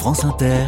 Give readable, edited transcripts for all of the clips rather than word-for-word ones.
France Inter,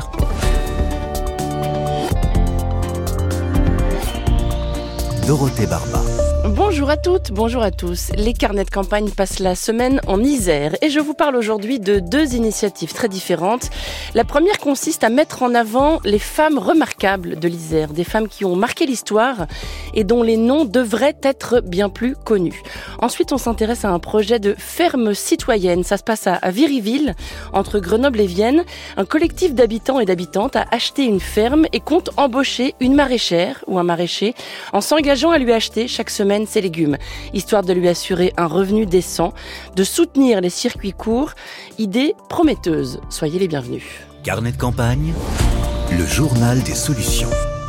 Dorothée Barba. Bonjour à toutes, bonjour à tous. Les carnets de campagne passent la semaine en Isère et je vous parle aujourd'hui de deux initiatives très différentes. La première consiste à mettre en avant les femmes remarquables de l'Isère, des femmes qui ont marqué l'histoire et dont les noms devraient être bien plus connus. Ensuite, on s'intéresse à un projet de ferme citoyenne. Ça se passe à Viriville, entre Grenoble et Vienne. Un collectif d'habitants et d'habitantes a acheté une ferme et compte embaucher une maraîchère ou un maraîcher en s'engageant à lui acheter chaque semaine ses légumes, histoire de lui assurer un revenu décent, de soutenir les circuits courts. Idée prometteuse. Soyez les bienvenus. Carnet de campagne, le journal des solutions.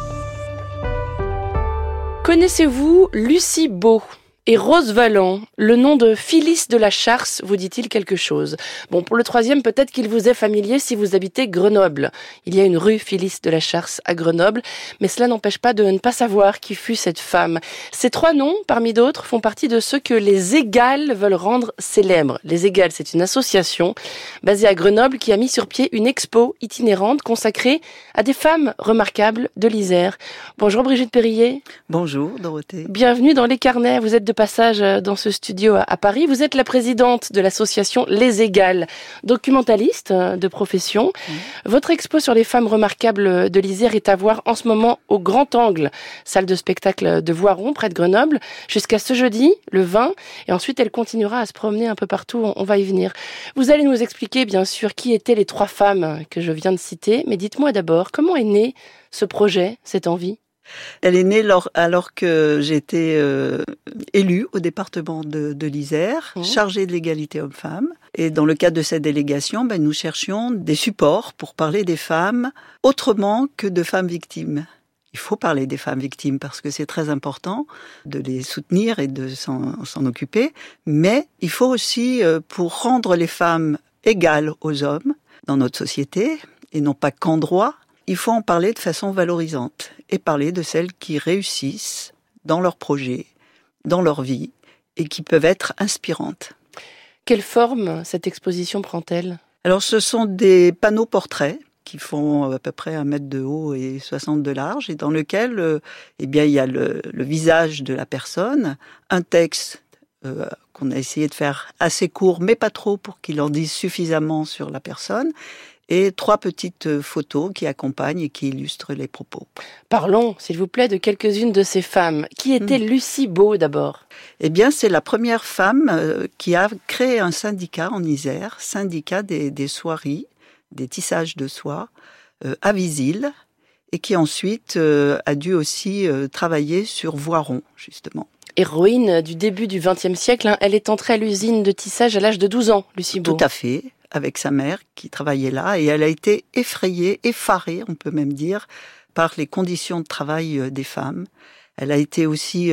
Connaissez-vous Lucie Beau et Rose Valland? Le nom de Phyllis de la Charce vous dit-il quelque chose? Bon, pour le troisième, peut-être qu'il vous est familier si vous habitez Grenoble. Il y a une rue Phyllis de la Charce à Grenoble, mais cela n'empêche pas de ne pas savoir qui fut cette femme. Ces trois noms, parmi d'autres, font partie de ceux que les Égales veulent rendre célèbres. Les Égales, c'est une association basée à Grenoble qui a mis sur pied une expo itinérante consacrée à des femmes remarquables de l'Isère. Bonjour Brigitte Périllet. Bonjour Dorothée. Bienvenue dans les carnets. Vous êtes de passage dans ce studio à Paris. Vous êtes la présidente de l'association Les Égales, documentaliste de profession. Votre expo sur les femmes remarquables de l'Isère est à voir en ce moment au Grand Angle, salle de spectacle de Voiron, près de Grenoble, jusqu'à ce jeudi, le 20. Et ensuite, elle continuera à se promener un peu partout. On va y venir. Vous allez nous expliquer, bien sûr, qui étaient les trois femmes que je viens de citer. Mais dites-moi d'abord, comment est né ce projet, cette envie ? Elle est née alors que j'étais élue au département de l'Isère, chargée de l'égalité homme-femme. Et dans le cadre de cette délégation, nous cherchions des supports pour parler des femmes autrement que de femmes victimes. Il faut parler des femmes victimes parce que c'est très important de les soutenir et de s'en occuper. Mais il faut aussi, pour rendre les femmes égales aux hommes dans notre société, et non pas qu'en droit, il faut en parler de façon valorisante et parler de celles qui réussissent dans leurs projets, dans leur vie et qui peuvent être inspirantes. Quelle forme cette exposition prend-elle ? Alors ce sont des panneaux portraits qui font à peu près 1 mètre de haut et 60 de large et dans lequel il y a le visage de la personne, un texte qu'on a essayé de faire assez court mais pas trop pour qu'il en dise suffisamment sur la personne, et 3 petites photos qui accompagnent et qui illustrent les propos. Parlons, s'il vous plaît, de quelques-unes de ces femmes. Qui était Lucie Beau, d'abord ? Eh bien, c'est la première femme qui a créé un syndicat en Isère, syndicat des soieries, des tissages de soie, à Visil, et qui ensuite a dû aussi travailler sur Voiron, justement. Héroïne du début du XXe siècle, elle est entrée à l'usine de tissage à l'âge de 12 ans, Lucie Beau. Tout à fait, avec sa mère qui travaillait là, et elle a été effrayée, effarée, on peut même dire, par les conditions de travail des femmes. Elle a été aussi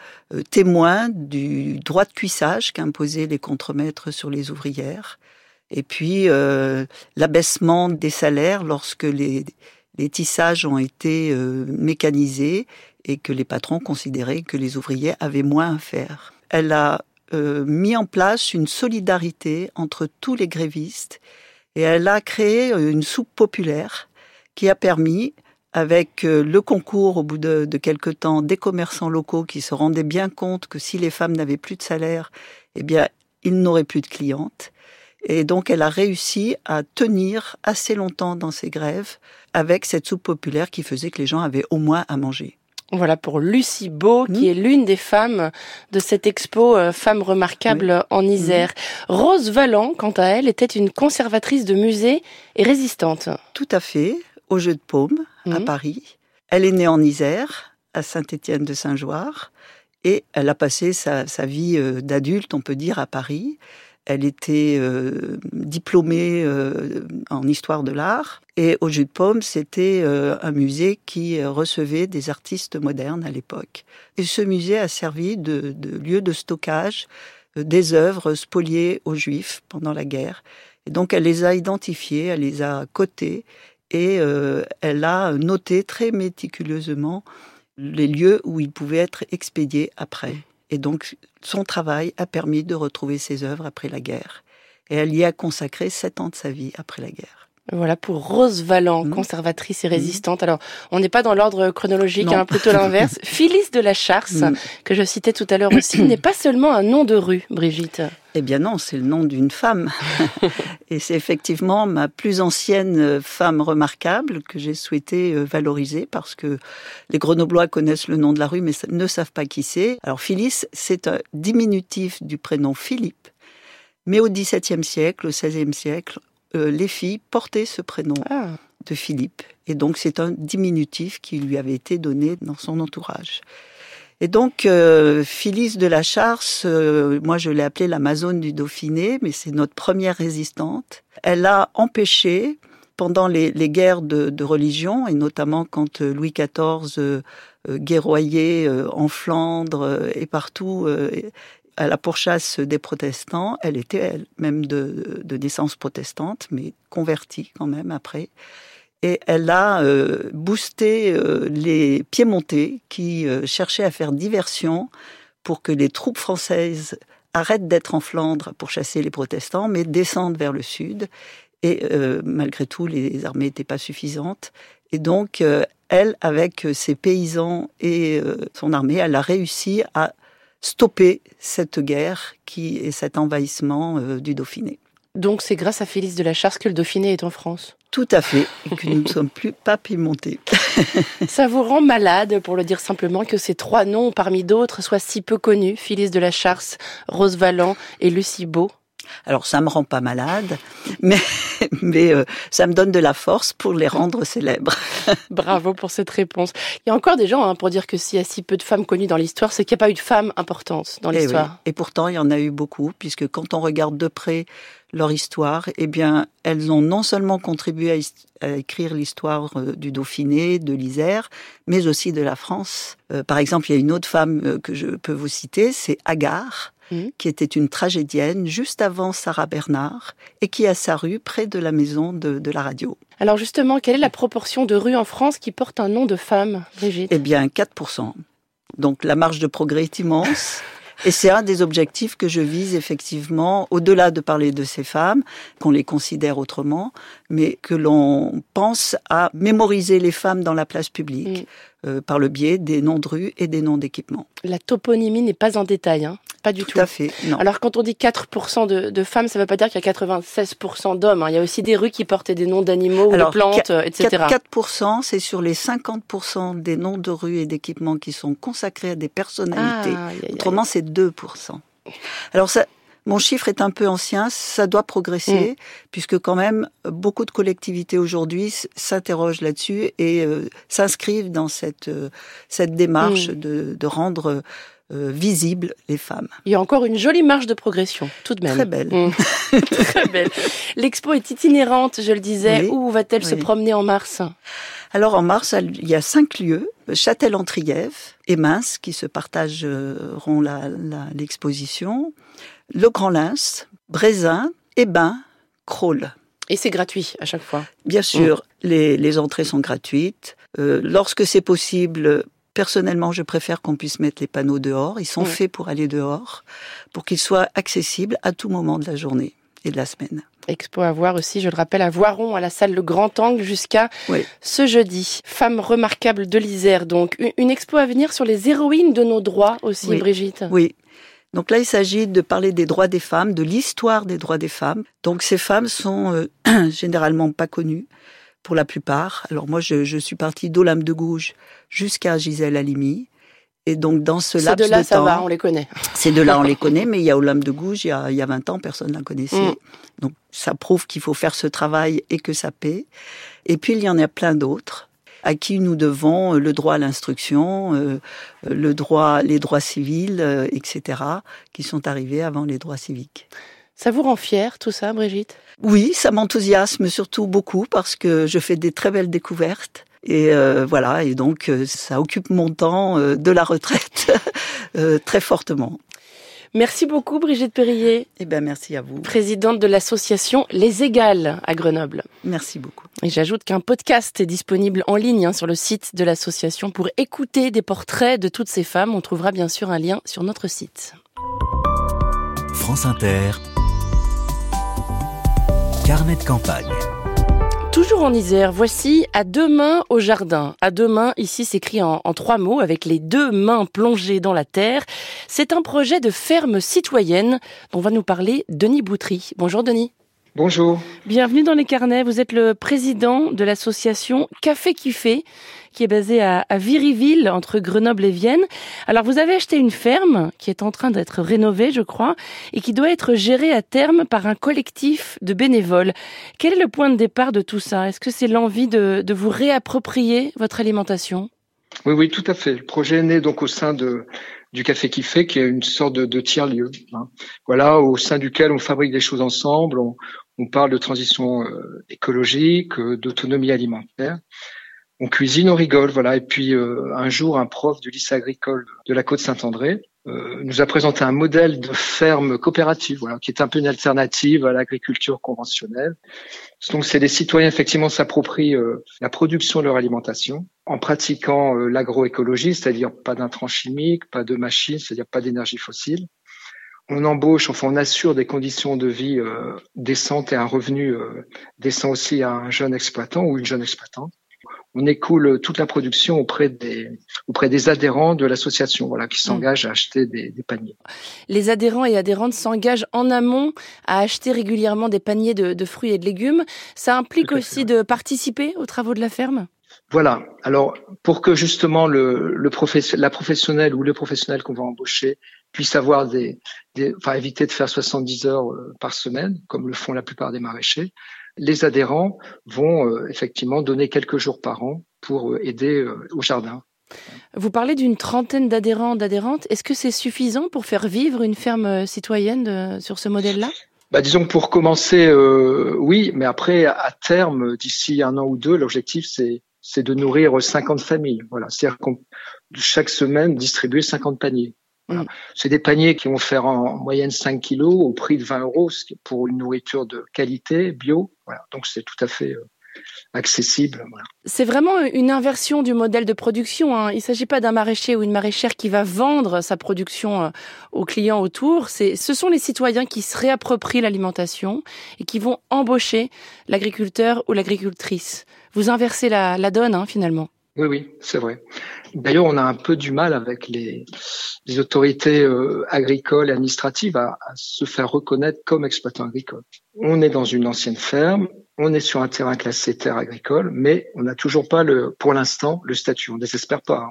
témoin du droit de cuissage qu'imposaient les contremaîtres sur les ouvrières, et puis l'abaissement des salaires lorsque les tissages ont été mécanisés et que les patrons considéraient que les ouvriers avaient moins à faire. Elle a mis en place une solidarité entre tous les grévistes et elle a créé une soupe populaire qui a permis, avec le concours au bout de quelque temps des commerçants locaux qui se rendaient bien compte que si les femmes n'avaient plus de salaire, eh bien ils n'auraient plus de clientes. Et donc elle a réussi à tenir assez longtemps dans ses grèves avec cette soupe populaire qui faisait que les gens avaient au moins à manger. Voilà pour Lucie Beau, qui est l'une des femmes de cette expo Femmes remarquables en Isère. Rose Valland, quant à elle, était une conservatrice de musée et résistante. Tout à fait, au Jeu de Paume, à Paris. Elle est née en Isère, à Saint-Étienne-de-Saint-Joire, et elle a passé sa vie d'adulte, on peut dire, à Paris. Elle était diplômée en histoire de l'art. Et au Jeu de Paume, c'était un musée qui recevait des artistes modernes à l'époque. Et ce musée a servi de lieu de stockage des œuvres spoliées aux Juifs pendant la guerre. Et donc elle les a identifiées, elle les a cotées et elle a noté très méticuleusement les lieux où ils pouvaient être expédiés après. Et donc, son travail a permis de retrouver ses œuvres après la guerre. Et elle y a consacré 7 ans de sa vie après la guerre. Voilà pour Rose Valland, conservatrice et résistante. Alors, on n'est pas dans l'ordre chronologique, plutôt l'inverse. Phyllis de la Charce, que je citais tout à l'heure aussi, n'est pas seulement un nom de rue, Brigitte. Eh bien non, c'est le nom d'une femme. Et c'est effectivement ma plus ancienne femme remarquable que j'ai souhaité valoriser parce que les Grenoblois connaissent le nom de la rue mais ne savent pas qui c'est. Alors Phyllis, c'est un diminutif du prénom Philippe. Mais au XVIIe siècle, au XVIe siècle, les filles portaient ce prénom de Philippe. Et donc c'est un diminutif qui lui avait été donné dans son entourage. Et donc, Phyllis de la Charce, moi je l'ai appelée l'Amazone du Dauphiné, mais c'est notre première résistante. Elle a empêché, pendant les guerres de religion, et notamment quand Louis XIV guerroyait en Flandre et partout à la pourchasse des protestants, elle était elle-même de naissance protestante, mais convertie quand même après. Et elle a boosté les Piémontais qui cherchaient à faire diversion pour que les troupes françaises arrêtent d'être en Flandre pour chasser les protestants, mais descendent vers le sud. Et malgré tout, les armées n'étaient pas suffisantes. Et donc, elle, avec ses paysans et son armée, elle a réussi à stopper cette guerre et cet envahissement du Dauphiné. Donc c'est grâce à Phyllis de la Charce que le Dauphiné est en France. Tout à fait, et que nous ne sommes plus pas piémontais. Ça vous rend malade, pour le dire simplement, que ces trois noms, parmi d'autres, soient si peu connus, Phyllis de la Charce, Rose Valland et Lucie Beau? Alors ça me rend pas malade, mais ça me donne de la force pour les rendre célèbres. Bravo pour cette réponse. Il y a encore des gens pour dire que s'il y a si peu de femmes connues dans l'histoire, c'est qu'il n'y a pas eu de femmes importantes dans l'histoire. Oui. Et pourtant, il y en a eu beaucoup, puisque quand on regarde de près leur histoire, eh bien, elles ont non seulement contribué à écrire l'histoire du Dauphiné, de l'Isère, mais aussi de la France. Par exemple, il y a une autre femme que je peux vous citer, c'est Agar, qui était une tragédienne juste avant Sarah Bernard et qui a sa rue près de la maison de la radio. Alors justement, quelle est la proportion de rues en France qui portent un nom de femme, Brigitte? Eh bien, 4%. Donc la marge de progrès est immense. Et c'est un des objectifs que je vise effectivement, au-delà de parler de ces femmes, qu'on les considère autrement, mais que l'on pense à mémoriser les femmes dans la place publique par le biais des noms de rues et des noms d'équipements. La toponymie n'est pas en détail, pas du tout. Tout à fait, non. Alors quand on dit 4% de femmes, ça ne veut pas dire qu'il y a 96% d'hommes. Il y a aussi des rues qui portent des noms d'animaux ou de plantes, etc. 4%, c'est sur les 50% des noms de rues et d'équipements qui sont consacrés à des personnalités. Autrement, c'est 2%. Alors ça, mon chiffre est un peu ancien, ça doit progresser, puisque quand même, beaucoup de collectivités aujourd'hui s'interrogent là-dessus et s'inscrivent dans cette démarche de rendre visibles les femmes. Il y a encore une jolie marge de progression, tout de même. Très belle. Très belle. L'expo est itinérante, je le disais. Oui. Où va-t-elle se promener en mars ? Alors en mars, il y a 5 lieux. Châtel-en-Trièves et Mins qui se partageront l'exposition. Le Grand-Lens, Brézin, Hébin, Crolles. Et c'est gratuit à chaque fois ? Bien sûr, les entrées sont gratuites. Lorsque c'est possible, personnellement, je préfère qu'on puisse mettre les panneaux dehors. Ils sont faits pour aller dehors, pour qu'ils soient accessibles à tout moment de la journée et de la semaine. Expo à voir aussi, je le rappelle, à Voiron, à la salle Le Grand Angle, jusqu'à ce jeudi. Femmes remarquables de l'Isère, donc. Une expo à venir sur les héroïnes de nos droits aussi, Brigitte. Oui. Donc là, il s'agit de parler des droits des femmes, de l'histoire des droits des femmes. Donc ces femmes sont généralement pas connues, pour la plupart. Alors moi, je suis partie d'Olympe de Gouges jusqu'à Gisèle Halimi. Et donc, dans ce laps de temps... Ces deux-là, ça va, on les connaît. Ces deux-là, on les connaît, mais il y a Olympe de Gouges, il y a 20 ans, personne ne la connaissait. Donc, ça prouve qu'il faut faire ce travail et que ça paie. Et puis, il y en a plein d'autres à qui nous devons le droit à l'instruction, les droits civils, etc., qui sont arrivés avant les droits civiques. Ça vous rend fière, tout ça, Brigitte ? Oui, ça m'enthousiasme surtout beaucoup parce que je fais des très belles découvertes. Et voilà, et donc ça occupe mon temps de la retraite très fortement. Merci beaucoup Brigitte Périllet. Eh ben merci à vous. Présidente de l'association Les Égales à Grenoble. Merci beaucoup. Et j'ajoute qu'un podcast est disponible en ligne sur le site de l'association pour écouter des portraits de toutes ces femmes. On trouvera bien sûr un lien sur notre site. France Inter, Carnet de campagne. Toujours en Isère, voici À deux mains au jardin. À deux mains, ici s'écrit en 3 mots, avec les 2 mains plongées dans la terre. C'est un projet de ferme citoyenne dont va nous parler Denis Boutry. Bonjour Denis. Bonjour. Bienvenue dans les carnets. Vous êtes le président de l'association Café qui fait, qui est basée à Viriville, entre Grenoble et Vienne. Alors, vous avez acheté une ferme qui est en train d'être rénovée, je crois, et qui doit être gérée à terme par un collectif de bénévoles. Quel est le point de départ de tout ça? Est-ce que c'est l'envie de vous réapproprier votre alimentation? Oui, tout à fait. Le projet est né donc au sein du Café qui fait, qui est une sorte de tiers-lieu. Voilà, au sein duquel on fabrique des choses ensemble, on parle de transition écologique, d'autonomie alimentaire. On cuisine, on rigole, voilà. Et puis un jour, un prof du lycée agricole de la Côte-Saint-André nous a présenté un modèle de ferme coopérative, voilà, qui est un peu une alternative à l'agriculture conventionnelle. Donc, c'est des citoyens effectivement s'approprient la production de leur alimentation en pratiquant l'agroécologie, c'est-à-dire pas d'intrants chimiques, pas de machines, c'est-à-dire pas d'énergie fossile. On embauche, enfin on assure des conditions de vie décentes et un revenu décent aussi à un jeune exploitant ou une jeune exploitante. On écoule toute la production auprès des adhérents de l'association, voilà, qui s'engagent à acheter des paniers. Les adhérents et adhérentes s'engagent en amont à acheter régulièrement des paniers de fruits et de légumes. Ça implique aussi de participer aux travaux de la ferme? Voilà. Alors, pour que justement la professionnelle ou le professionnel qu'on va embaucher puisse avoir éviter de faire 70 heures par semaine, comme le font la plupart des maraîchers, les adhérents vont effectivement donner quelques jours par an pour aider au jardin. Vous parlez d'une trentaine d'adhérents, d'adhérentes. Est-ce que c'est suffisant pour faire vivre une ferme citoyenne sur ce modèle-là? Disons que pour commencer, oui, mais après, à terme, d'ici 1 an ou 2, l'objectif, c'est de nourrir 50 familles. Voilà, c'est-à-dire qu'on chaque semaine distribuer 50 paniers. Voilà. C'est des paniers qui vont faire en moyenne 5 kilos au prix de 20 € pour une nourriture de qualité, bio. Voilà. Donc c'est tout à fait accessible. Voilà. C'est vraiment une inversion du modèle de production, hein. Il ne s'agit pas d'un maraîcher ou une maraîchère qui va vendre sa production aux clients autour. Ce sont les citoyens qui se réapproprient l'alimentation et qui vont embaucher l'agriculteur ou l'agricultrice. Vous inversez la donne, hein, finalement. Oui, c'est vrai. D'ailleurs, on a un peu du mal avec les autorités agricoles et administratives à se faire reconnaître comme exploitant agricole. On est dans une ancienne ferme, on est sur un terrain classé terre agricole, mais on n'a toujours pas pour l'instant le statut. On ne désespère pas,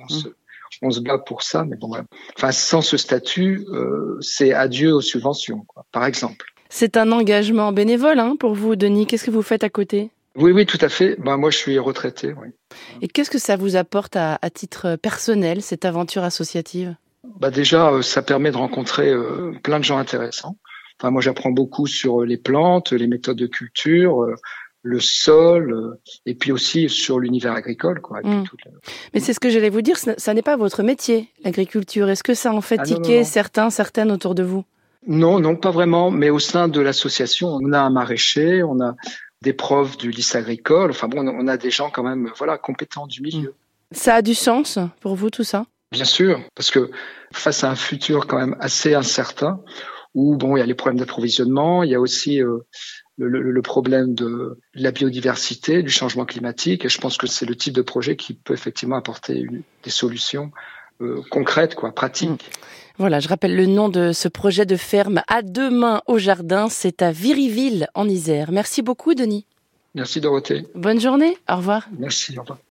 on se bat pour ça, mais bon, voilà. Enfin, sans ce statut, c'est adieu aux subventions, quoi, par exemple. C'est un engagement bénévole, hein, pour vous, Denis. Qu'est-ce que vous faites à côté? Oui, tout à fait. Moi, je suis retraité, oui. Et qu'est-ce que ça vous apporte à titre personnel, cette aventure associative? Déjà, ça permet de rencontrer plein de gens intéressants. Enfin, moi, j'apprends beaucoup sur les plantes, les méthodes de culture, le sol, et puis aussi sur l'univers agricole, quoi. Et puis Mais c'est ce que j'allais vous dire, ça n'est pas votre métier, l'agriculture. Est-ce que ça en fait tiquer certaines autour de vous? Non, pas vraiment. Mais au sein de l'association, on a un maraîcher, on a des profs du lycée agricole. Enfin bon, on a des gens quand même, voilà, compétents du milieu. Ça a du sens pour vous, tout ça? Bien sûr, parce que face à un futur quand même assez incertain, où bon, il y a les problèmes d'approvisionnement, il y a aussi le problème de la biodiversité, du changement climatique, et je pense que c'est le type de projet qui peut effectivement apporter des solutions concrètes, quoi, pratiques. Voilà, je rappelle le nom de ce projet de ferme À deux mains au jardin, c'est à Viriville en Isère. Merci beaucoup, Denis. Merci, Dorothée. Bonne journée, au revoir. Merci, au revoir.